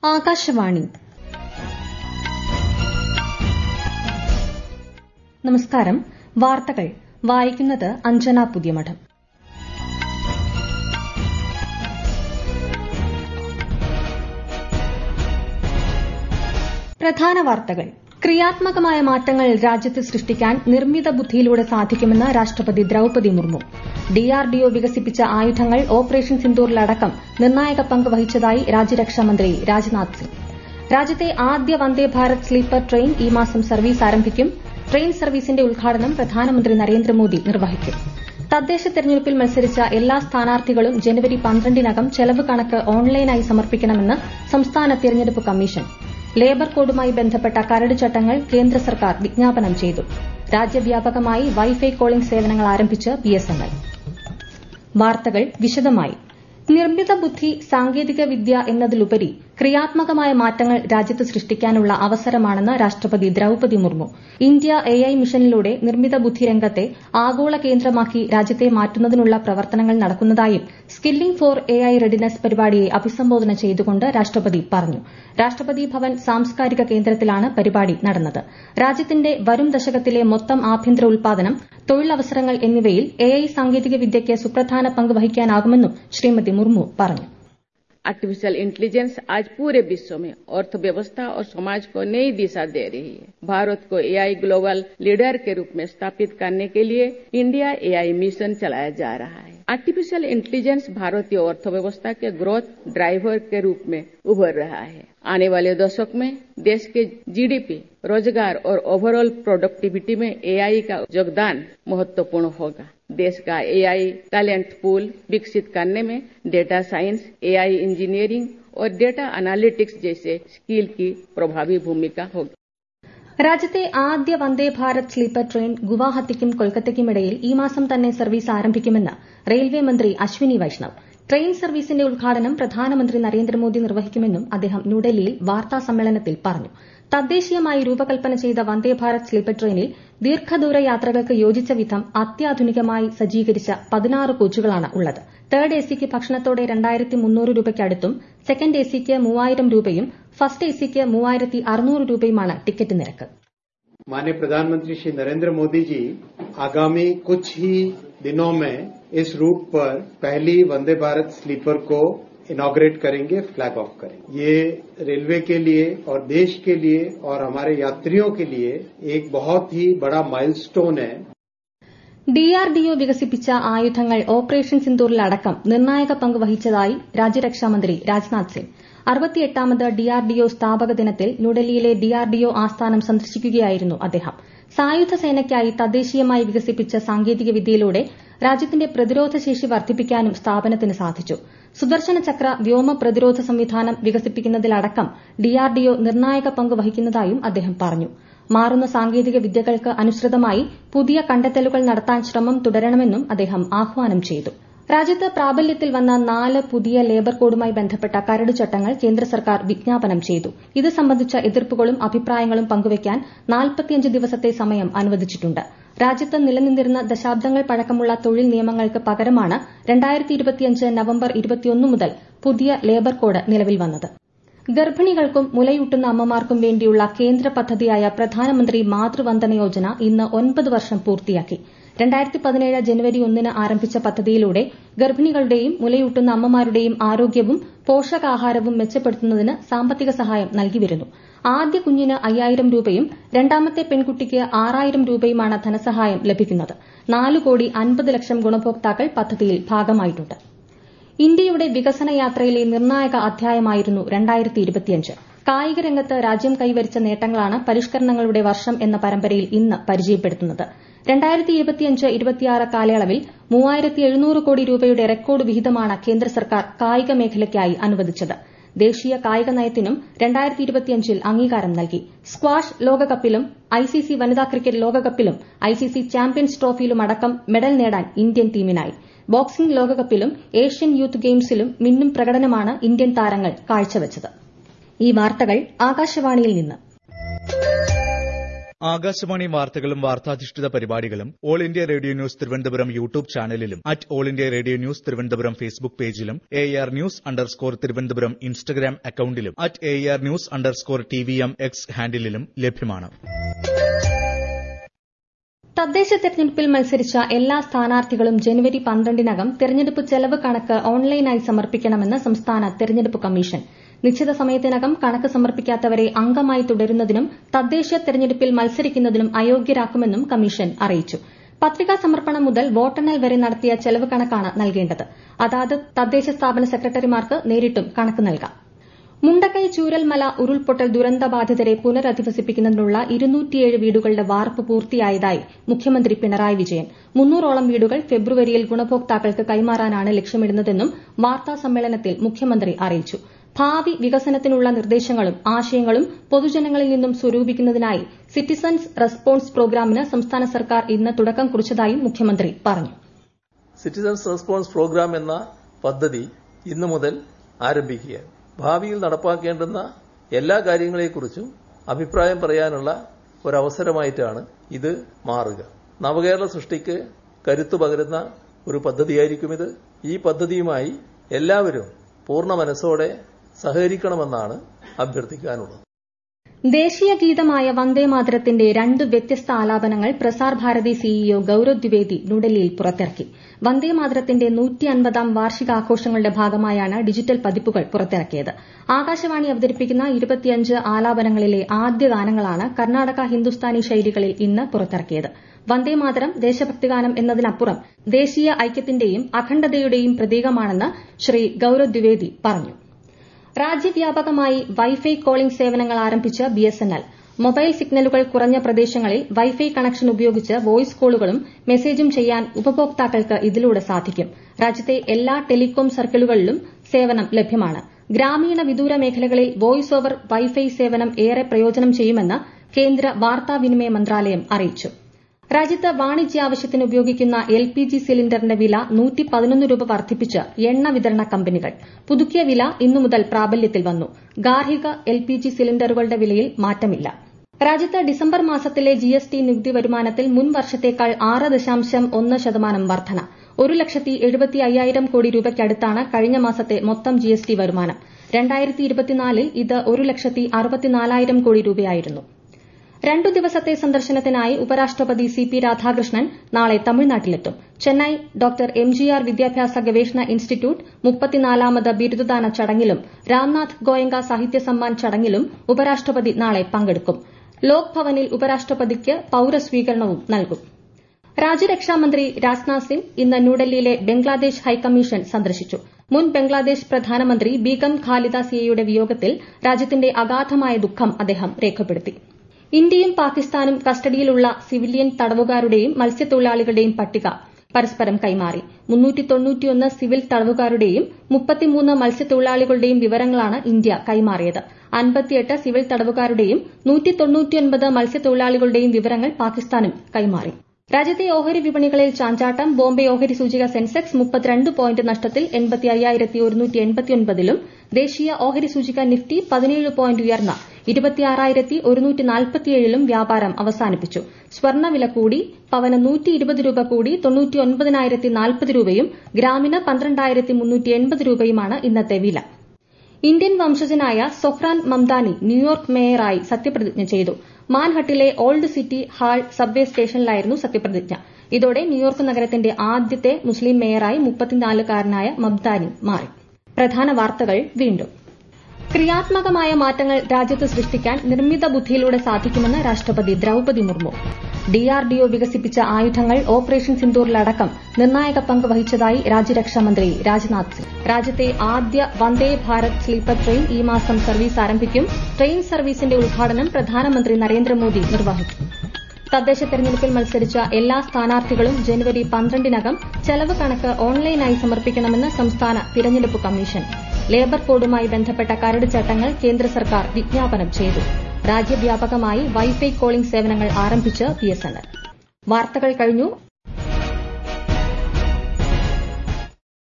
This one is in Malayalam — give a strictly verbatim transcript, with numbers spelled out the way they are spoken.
ആകാശവാണി. നമസ്കാരം. വാർത്തകൾ വായിക്കുന്നത് അഞ്ജന പുതിയമഠം. പ്രധാന വാർത്തകൾ. ക്രിയാത്മകമായ മാറ്റങ്ങൾ രാജ്യത്ത് സൃഷ്ടിക്കാൻ നിർമ്മിത ബുദ്ധിയിലൂടെ സാധിക്കുമെന്ന് രാഷ്ട്രപതി ദ്രൌപദി മുർമു. ഡിആർഡിഒ വികസിപ്പിച്ച ആയുധങ്ങൾ ഓപ്പറേഷൻ സിന്ദൂറിലടക്കം നിർണായക പങ്ക് വഹിച്ചതായി രാജ്യരക്ഷാമന്ത്രി രാജ്നാഥ് സിംഗ്. രാജ്യത്തെ ആദ്യ വന്ദേ ഭാരത് സ്ലീപ്പർ ട്രെയിൻ ഈ മാസം സർവീസ് ആരംഭിക്കും. ട്രെയിൻ സർവീസിന്റെ ഉദ്ഘാടനം പ്രധാനമന്ത്രി നരേന്ദ്രമോദി നിർവഹിക്കും. തദ്ദേശ തെരഞ്ഞെടുപ്പിൽ മത്സരിച്ച എല്ലാ സ്ഥാനാർത്ഥികളും ജനുവരി പന്ത്രണ്ടിനകം ചെലവ് കണക്ക് ഓൺലൈനായി സമർപ്പിക്കണമെന്ന് സംസ്ഥാന തെരഞ്ഞെടുപ്പ് കമ്മീഷൻ. ലേബർ കോഡുമായി ബന്ധപ്പെട്ട കരട് ചട്ടങ്ങൾ കേന്ദ്ര സർക്കാർ വിജ്ഞാപനം ചെയ്തു. രാജ്യവ്യാപകമായി വൈഫൈ കോളിംഗ് സേവനങ്ങൾ ആരംഭിച്ച് ബിഎസ്എൻഎൽ. വാർത്തകൾ വിശദമായി. നിർമ്മിത ബുദ്ധി, സാങ്കേതിക വിദ്യ എന്നതിലുപരി ക്രിയാത്മകമായ മാറ്റങ്ങൾ രാജ്യത്ത് സൃഷ്ടിക്കാനുള്ള അവസരമാണെന്ന് രാഷ്ട്രപതി ദ്രൌപദി മുർമു. ഇന്ത്യ എഐ മിഷനിലൂടെ നിർമ്മിത ബുദ്ധി രംഗത്തെ ആഗോള കേന്ദ്രമാക്കി രാജ്യത്തെ മാറ്റുന്നതിനുള്ള പ്രവർത്തനങ്ങൾ നടക്കുന്നതായും സ്കില്ലിംഗ് ഫോർ എഐ റെഡിനെസ് പരിപാടിയെ അഭിസംബോധന ചെയ്തുകൊണ്ട് രാഷ്ട്രപതി പറഞ്ഞു. രാഷ്ട്രപതി ഭവൻ സാംസ്കാരിക കേന്ദ്രത്തിലാണ് പരിപാടി നടന്നത്. രാജ്യത്തിന്റെ വരും ദശകത്തിലെ മൊത്തം ആഭ്യന്തര ഉൽപാദനം, തൊഴിലവസരങ്ങൾ എന്നിവയിൽ എഐ സാങ്കേതിക വിദ്യയ്ക്ക് സുപ്രധാന പങ്ക് വഹിക്കാനാകുമെന്നും ശ്രീമതി മുർമു പറഞ്ഞു. आर्टिफिशियल इंटेलिजेंस आज पूरे विश्व में अर्थव्यवस्था और समाज को नई दिशा दे रही है. भारत को एआई ग्लोबल लीडर के रूप में स्थापित करने के लिए इंडिया एआई मिशन चलाया जा रहा है. आर्टिफिशियल इंटेलिजेंस भारतीय अर्थव्यवस्था के ग्रोथ ड्राइवर के रूप में उभर रहा है. आने वाले दशक में देश के जीडीपी, रोजगार और ओवरऑल प्रोडक्टिविटी में एआई का योगदान महत्वपूर्ण होगा. देश का एआई टैलेंट पूल विकसित करने में डेटा साइंस, एआई इंजीनियरिंग और डेटा एनालिटिक्स जैसे स्किल की प्रभावी भूमिका होगी. രാജ്യത്തെ ആദ്യ വന്ദേ ഭാരത് സ്ലീപ്പർ ട്രെയിൻ ഗുവാഹത്തിക്കും കൊൽക്കത്തയ്ക്കുമിടയിൽ ഈ മാസം തന്നെ സർവീസ് ആരംഭിക്കുമെന്ന് റെയിൽവേ മന്ത്രി അശ്വിനി വൈഷ്ണവ്. ട്രെയിൻ സർവീസിന്റെ ഉദ്ഘാടനം പ്രധാനമന്ത്രി നരേന്ദ്രമോദി നിർവഹിക്കുമെന്നും അദ്ദേഹം ന്യൂഡൽഹിയിൽ വാർത്താ സമ്മേളനത്തിൽ പറഞ്ഞു. തദ്ദേശീയമായി രൂപകൽപ്പന ചെയ്ത വന്ദേ ഭാരത് സ്ലീപ്പർ ട്രെയിനിൽ ദീർഘദൂര യാത്രകൾക്ക് യോജിച്ച വിധം അത്യാധുനികമായി സജ്ജീകരിച്ച പതിനാറ് കോച്ചുകളാണ് ഉള്ളത്. തേർഡ് എസിക്ക് ഭക്ഷണത്തോടെ രണ്ടായിരത്തി മുന്നൂറ് രൂപയ്ക്കടുത്തും സെക്കൻഡ് എസിക്ക് മൂവായിരം രൂപയും ഫസ്റ്റ് എസിക്ക് മൂവായിരത്തി അറുന്നൂറ് രൂപയുമാണ് ടിക്കറ്റ് നിരക്ക്. माननीय प्रधानमंत्री श्री नरेंद्र मोदी जी आगामी कुछ ही दिनों में इस रूट पर पहली वंदे भारत स्लीपर को इनॉग्रेट करेंगे, फ्लैग ऑफ करेंगे. ये रेलवे के लिए और देश के लिए और हमारे यात्रियों के लिए एक बहुत ही बड़ा माइलस्टोन है. ഡിആർഡിഒ വികസിപ്പിച്ച ആയുധങ്ങൾ ഓപ്പറേഷൻ സിന്ദൂറിലടക്കം നിർണായക പങ്ക് വഹിച്ചതായി രാജ്യരക്ഷാമന്ത്രി രാജ്നാഥ് സിംഗ്. അറുപത്തിയെട്ടാമത് ഡിആർഡിഒ സ്ഥാപക ദിനത്തിൽ ന്യൂഡൽഹിയിലെ ഡിആർഡിഒ ആസ്ഥാനം സന്ദർശിക്കുകയായിരുന്നു അദ്ദേഹം. സായുധ സേനയ്ക്കായി തദ്ദേശീയമായി വികസിപ്പിച്ച സാങ്കേതിക വിദ്യയിലൂടെ രാജ്യത്തിന്റെ പ്രതിരോധ ശേഷി വർദ്ധിപ്പിക്കാനും സ്ഥാപനത്തിന് സാധിച്ചു. സുദർശന ചക്ര വ്യോമ പ്രതിരോധ സംവിധാനം വികസിപ്പിക്കുന്നതിലടക്കം ഡിആർഡിഒ നിർണായക പങ്ക് വഹിക്കുന്നതായും അദ്ദേഹം പറഞ്ഞു. മാറുന്ന സാങ്കേതിക വിദ്യകൾക്ക് അനുസൃതമായി പുതിയ കണ്ടെത്തലുകൾ നടത്താൻ ശ്രമം തുടരണമെന്നും അദ്ദേഹം ആഹ്വാനം ചെയ്തു. രാജ്യത്ത് പ്രാബല്യത്തിൽ വന്ന നാല് പുതിയ ലേബർ കോഡുമായി ബന്ധപ്പെട്ട കരട് ചട്ടങ്ങൾ കേന്ദ്ര സർക്കാർ വിജ്ഞാപനം ചെയ്തു. ഇത് സംബന്ധിച്ച എതിർപ്പുകളും അഭിപ്രായങ്ങളും പങ്കുവയ്ക്കാൻ നാൽപ്പത്തിയഞ്ച് ദിവസത്തെ സമയം അനുവദിച്ചിട്ടുണ്ട്. രാജ്യത്ത് നിലനിന്നിരുന്ന ദശാബ്ദങ്ങൾ പഴക്കമുള്ള തൊഴിൽ നിയമങ്ങൾക്ക് പകരമാണ് രണ്ടായിരത്തി ഇരുപത്തിയഞ്ച് നവംബർ ഇരുപത്തിയൊന്ന് മുതൽ പുതിയ ലേബർ കോഡ് നിലവിൽ വന്നത്. ഗർഭിണികൾക്കും മുലയൂട്ടുന്ന അമ്മമാർക്കും വേണ്ടിയുള്ള കേന്ദ്ര പദ്ധതിയായ പ്രധാനമന്ത്രി മാതൃവന്ദന യോജന ഇന്ന് ഒൻപത് വർഷം പൂർത്തിയാക്കി. രണ്ടായിരത്തി പതിനേഴ് ജനുവരി ഒന്നിന് ആരംഭിച്ച പദ്ധതിയിലൂടെ ഗർഭിണികളുടെയും മുലയൂട്ടുന്ന അമ്മമാരുടെയും ആരോഗ്യവും പോഷകാഹാരവും മെച്ചപ്പെടുത്തുന്നതിന് സാമ്പത്തിക സഹായം നൽകിവരുന്നു. ആദ്യ കുഞ്ഞിന് അയ്യായിരം രൂപയും രണ്ടാമത്തെ പെൺകുട്ടിക്ക് ആറായിരം രൂപയുമാണ് ധനസഹായം ലഭിക്കുന്നത്. നാല് കോടി അൻപത് ലക്ഷം ഗുണഭോക്താക്കൾ പദ്ധതിയിൽ ഭാഗമായിട്ടുണ്ട്. ഇന്ത്യയുടെ വികസന യാത്രയിലെ നിർണായക അധ്യായമായിരുന്നു രണ്ടായിരത്തി ഇരുപത്തിയഞ്ച്. കായിക രംഗത്ത് രാജ്യം കൈവരിച്ച നേട്ടങ്ങളാണ് പരിഷ്കരണങ്ങളുടെ വർഷം എന്ന പരമ്പരയിൽ ഇന്ന് പരിചയപ്പെടുത്തുന്നത്. രണ്ടായിരത്തി ഇരുപത്തിയഞ്ച് ഇരുപത്തിയാറ് കാലയളവിൽ മൂവായിരത്തി എഴുന്നൂറ് കോടി രൂപയുടെ റെക്കോർഡ് വിഹിതമാണ് കേന്ദ്ര സർക്കാർ കായിക മേഖലയ്ക്കായി അനുവദിച്ചത്. ദേശീയ കായിക നയത്തിനും രണ്ടായിരത്തി ഇരുപത്തിയഞ്ചിൽ അംഗീകാരം നൽകി. സ്ക്വാഷ് ലോകകപ്പിലും ഐസിസി വനിതാ ക്രിക്കറ്റ് ലോകകപ്പിലും ഐസിസി ചാമ്പ്യൻസ് ട്രോഫിയിലുമടക്കം മെഡൽ നേടാൻ ഇന്ത്യൻ ടീമിനായി. ബോക്സിംഗ് ലോകകപ്പിലും ഏഷ്യൻ യൂത്ത് ഗെയിംസിലും മിന്നും പ്രകടനമാണ് ഇന്ത്യൻ താരങ്ങൾ കാഴ്ചവച്ചത്. ഈ വാർത്തകൾ ആകാശവാണിയിൽ നിന്ന്. ആകാശവാണി വാർത്തകളും വാർത്താധിഷ്ഠിത പരിപാടികളും all India radio news Thiruvananthapuram YouTube ചാനലിലും at all India radio news Thiruvananthapuram Facebook പേജിലും A R news underscore Thiruvananthapuram Instagram അക്കൌണ്ടിലും at A R news underscore T V M X ഹാൻഡിലും ലഭ്യമാണ്. തദ്ദേശ തെരഞ്ഞെടുപ്പിൽ മത്സരിച്ച എല്ലാ സ്ഥാനാർത്ഥികളും ജനുവരി പന്ത്രണ്ടിനകം തെരഞ്ഞെടുപ്പ് ചെലവ് കണക്ക് ഓൺലൈനായി സമർപ്പിക്കണമെന്ന് സംസ്ഥാന തെരഞ്ഞെടുപ്പ് കമ്മീഷൻ. നിശ്ചിത സമയത്തിനകം കണക്ക് സമർപ്പിക്കാത്തവരെ അംഗമായി തുടരുന്നതിനും തദ്ദേശ തെരഞ്ഞെടുപ്പിൽ മത്സരിക്കുന്നതിനും അയോഗ്യരാക്കുമെന്നും കമ്മീഷൻ അറിയിച്ചു. പത്രികാ സമർപ്പണം മുതൽ വോട്ടെണ്ണൽ വരെ നടത്തിയ ചെലവ് കണക്കാണ് നൽകേണ്ടത്. അതാത് തദ്ദേശ സ്ഥാപന സെക്രട്ടറിമാർക്ക് നേരിട്ടും കണക്ക് നൽകാം. മുണ്ടക്കൈ ചൂരൽമല ഉരുൾപൊട്ടൽ ദുരന്തബാധിതരെ പുനരധിവസിപ്പിക്കുന്നതിനുള്ള ഇരുന്നൂറ്റിയേഴ് വീടുകളുടെ വാർപ്പ് പൂർത്തിയായതായി മുഖ്യമന്ത്രി പിണറായി വിജയൻ. മുന്നൂറോളം വീടുകൾ ഫെബ്രുവരിയിൽ ഗുണഭോക്താക്കൾക്ക് കൈമാറാനാണ് ലക്ഷ്യമിടുന്നതെന്നും വാർത്താസമ്മേളനത്തിൽ മുഖ്യമന്ത്രി അറിയിച്ചു. ഭാവി വികസനത്തിനുള്ള നിർദ്ദേശങ്ങളും ആശയങ്ങളും പൊതുജനങ്ങളിൽ നിന്നും സ്വരൂപിക്കുന്നതിനായി സിറ്റിസൺസ് റെസ്പോൺസ് പ്രോഗ്രാമിന് സംസ്ഥാന സർക്കാർ ഇന്ന് തുടക്കം കുറിച്ചതായും മുഖ്യമന്ത്രി പറഞ്ഞു. സിറ്റിസൺസ് റെസ്പോൺസ് പ്രോഗ്രാം എന്ന പദ്ധതി ഇന്നു മുതൽ ആരംഭിക്കുകയാണ്. ഭാവിയിൽ നടപ്പാക്കേണ്ടുന്ന എല്ലാ കാര്യങ്ങളെക്കുറിച്ചും അഭിപ്രായം പറയാനുള്ള ഒരവസരമായിട്ടാണ് ഇത് മാറുക. നവകേരള സൃഷ്ടിക്ക് കരുത്തു പകരുന്ന ഒരു പദ്ധതിയായിരിക്കും ഇത്. ഈ പദ്ധതിയുമായി എല്ലാവരും പൂർണ്ണ മനസ്സോടെ സഹകരിക്കണമെന്നാണ് അഭ്യർത്ഥിക്കാനുള്ളത്. ദേശീയ ഗീതമായ വന്ദേമാതരത്തിന്റെ രണ്ട് വ്യത്യസ്ത ആലാപനങ്ങൾ പ്രസാർ ഭാരതി സിഇഒ ഗൌരവ് ദ്വിവേദി ന്യൂഡൽഹിയിൽ പുറത്തിറക്കി. വന്ദേമാതരത്തിന്റെ നൂറ്റി അൻപതാം വാർഷികാഘോഷങ്ങളുടെ ഭാഗമായാണ് ഡിജിറ്റൽ പതിപ്പുകൾ പുറത്തിറക്കിയത്. ആകാശവാണി അവതരിപ്പിക്കുന്ന ഇരുപത്തിയഞ്ച് ആലാപനങ്ങളിലെ ആദ്യ ഗാനങ്ങളാണ് കർണാടക ഹിന്ദുസ്ഥാനി ശൈലികളിൽ ഇന്ന് പുറത്തിറക്കിയത്. വന്ദേമാതരം ദേശഭക്തിഗാനം എന്നതിനപ്പുറം ദേശീയ ഐക്യത്തിന്റെയും അഖണ്ഡതയുടെയും പ്രതീകമാണെന്ന് ശ്രീ ഗൌരവ് ദ്വിവേദി പറഞ്ഞു. രാജ്യവ്യാപകമായി വൈഫൈ കോളിംഗ് സേവനങ്ങൾ ആരംഭിച്ച ബിഎസ്എൻഎൽ മൊബൈൽ സിഗ്നലുകൾ കുറഞ്ഞ പ്രദേശങ്ങളിൽ വൈഫൈ കണക്ഷൻ ഉപയോഗിച്ച് വോയിസ് കോളുകളും മെസ്സേജും ചെയ്യാൻ ഉപഭോക്താക്കൾക്ക് ഇതിലൂടെ സാധിക്കും. രാജ്യത്തെ എല്ലാ ടെലികോം സർക്കിളുകളിലും സേവനം ലഭ്യമാണ്. ഗ്രാമീണ വിദൂര മേഖലകളിൽ വോയിസ് ഓവർ വൈഫൈ സേവനം ഏറെ പ്രയോജനം ചെയ്യുമെന്ന് കേന്ദ്ര വാർത്താവിനിമയ മന്ത്രാലയം അറിയിച്ചു. രാജ്യത്ത് വാണിജ്യാവശ്യത്തിന് ഉപയോഗിക്കുന്ന എൽ പി ജി സിലിണ്ടറിന്റെ വില നൂറ്റി പതിനൊന്ന് രൂപ വർദ്ധിപ്പിച്ച് എണ്ണ വിതരണ കമ്പനികൾ. പുതുക്കിയ വില ഇന്നു മുതൽ പ്രാബല്യത്തിൽ വന്നു. ഗാർഹിക എൽ പി ജി സിലിണ്ടറുകളുടെ വിലയിൽ മാറ്റമില്ല. രാജ്യത്ത് ഡിസംബർ മാസത്തിലെ ജിഎസ്ടി നികുതി വരുമാനത്തിൽ മുൻ വർഷത്തേക്കാൾ ആറ് ദശാംശം ഒന്ന് ശതമാനം വർധന. ഒരു ലക്ഷത്തി എഴുപത്തി അയ്യായിരം കോടി രൂപയ്ക്കടുത്താണ് കഴിഞ്ഞ മാസത്തെ മൊത്തം ജിഎസ്ടി വരുമാനം. രണ്ടായിരത്തി ഇരുപത്തിനാലിൽ ഇത് ഒരു ലക്ഷത്തി അറുപത്തിനാലായിരം കോടി രൂപയായിരുന്നു. രണ്ടു ദിവസത്തെ സന്ദർശനത്തിനായി ഉപരാഷ്ട്രപതി സി പി രാധാകൃഷ്ണൻ നാളെ തമിഴ്നാട്ടിലെത്തും. Chennai doctor M G R വിദ്യാഭ്യാസ ഗവേഷണ ഇൻസ്റ്റിറ്റ്യൂട്ട് മുപ്പത്തിനാലാമത് ബിരുദദാന ചടങ്ങിലും രാംനാഥ് ഗോയങ്ക സാഹിത്യ സമ്മാൻ ചടങ്ങിലും ഉപരാഷ്ട്രപതി നാളെ പങ്കെടുക്കും. ലോക് ഭവനിൽ ഉപരാഷ്ട്രപതിക്ക് പൌരസ്വീകരണവും നൽകും. രാജ്യരക്ഷാമന്ത്രി രാജ്നാഥ് സിംഗ് ഇന്ന് ന്യൂഡൽഹിയിലെ ബംഗ്ലാദേശ് ഹൈക്കമ്മീഷൻ സന്ദർശിച്ചു. മുൻ ബംഗ്ലാദേശ് പ്രധാനമന്ത്രി ബീഗം ഖാലിദ സിയയുടെ വിയോഗത്തിൽ രാജ്യത്തിന്റെ അഗാധമായ ദുഃഖം അദ്ദേഹം രേഖപ്പെടുത്തി. ഇന്ത്യയും പാകിസ്ഥാനും കസ്റ്റഡിയിലുള്ള സിവിലിയൻ തടവുകാരുടെയും മത്സ്യത്തൊഴിലാളികളുടെയും പട്ടിക പരസ്പരം കൈമാറി. മുന്നൂറ്റി തൊണ്ണൂറ്റിയൊന്ന് സിവിൽ തടവുകാരുടെയും മുപ്പത്തിമൂന്ന് മത്സ്യത്തൊഴിലാളികളുടെയും വിവരങ്ങളാണ് ഇന്ത്യ കൈമാറിയത്. അൻപത്തിയെട്ട് സിവിൽ തടവുകാരുടെയും നൂറ്റി തൊണ്ണൂറ്റിയൊൻപത് മത്സ്യത്തൊഴിലാളികളുടെയും വിവരങ്ങൾ പാകിസ്ഥാനും കൈമാറി. രാജ്യത്തെ ഓഹരി വിപണികളിൽ ചാഞ്ചാട്ടം. ബോംബെ ഓഹരി സൂചിക സെൻസെക്സ് മുപ്പത്തിരണ്ട് പോയിന്റ് നഷ്ടത്തിൽ എൺപത്തി അയ്യായിരത്തി ഒരുന്നൂറ്റി എൺപത്തിയൊൻപതിലും ദേശീയ ഓഹരി സൂചിക നിഫ്റ്റി പതിനേഴ് പോയിന്റ് ഉയർന്ന ഇരുപത്തിയാറായിരത്തി ഒരുന്നൂറ്റി നാൽപ്പത്തിയേഴിലും വ്യാപാരം അവസാനിപ്പിച്ചു. സ്വർണ്ണവില കൂടി. പവന് നൂറ്റി ഇരുപത് രൂപ കൂടി തൊണ്ണൂറ്റിയൊൻപതിനായിരത്തി നാൽപ്പത് രൂപയും ഗ്രാമിന് പന്ത്രണ്ടായിരത്തി മുന്നൂറ്റി എൺപത് രൂപയുമാണ് ഇന്നത്തെ വില. ഇന്ത്യൻ വംശജനായ സൊഹ്റാൻ മംദാനി ന്യൂയോർക്ക് മേയറായി സത്യപ്രതിജ്ഞ ചെയ്തു. മാൻഹട്ടിലെ ഓൾഡ് സിറ്റി ഹാൾ സബ്വേ സ്റ്റേഷനിലായിരുന്നു സത്യപ്രതിജ്ഞ. ഇതോടെ ന്യൂയോർക്ക് നഗരത്തിന്റെ ആദ്യത്തെ മുസ്ലിം മേയറായി മുപ്പത്തിനാലുകാരനായ മംദാനി മാറി. പ്രധാന വാർത്തകൾ വീണ്ടും. ക്രിയാത്മകമായ മാറ്റങ്ങൾ രാജ്യത്ത് സൃഷ്ടിക്കാൻ നിർമ്മിത ബുദ്ധിയിലൂടെ സാധിക്കുമെന്ന് രാഷ്ട്രപതി ദ്രൌപദി മുർമു. ഡിആർഡിഒ വികസിപ്പിച്ച ആയുധങ്ങൾ ഓപ്പറേഷൻ സിന്ദൂറിലടക്കം നിർണായക പങ്ക് വഹിച്ചതായി രാജ്യരക്ഷാമന്ത്രി രാജ്നാഥ് സിംഗ്. രാജ്യത്തെ ആദ്യ വന്ദേ ഭാരത് സ്ലീപ്പർ ട്രെയിൻ ഈ മാസം സർവീസ് ആരംഭിക്കും. ട്രെയിൻ സർവീസിന്റെ ഉദ്ഘാടനം പ്രധാനമന്ത്രി നരേന്ദ്രമോദി നിർവഹിക്കും. തദ്ദേശ തെരഞ്ഞെടുപ്പിൽ മത്സരിച്ച എല്ലാ സ്ഥാനാർത്ഥികളും ജനുവരി പന്ത്രണ്ടിനകം ചെലവ് കണക്ക് ഓൺലൈനായി സമർപ്പിക്കണമെന്ന് സംസ്ഥാന തിരഞ്ഞെടുപ്പ് കമ്മീഷൻ. ലേബർ കോഡുമായി ബന്ധപ്പെട്ട കരട് ചട്ടങ്ങൾ കേന്ദ്ര സർക്കാർ വിജ്ഞാപനം ചെയ്തു. രാജ്യവ്യാപകമായി വൈഫൈ കോളിംഗ് സേവനങ്ങൾ ആരംഭിച്ച് ബിഎസ്എൻഎൽ. വാർത്തകൾ കഴിഞ്ഞു.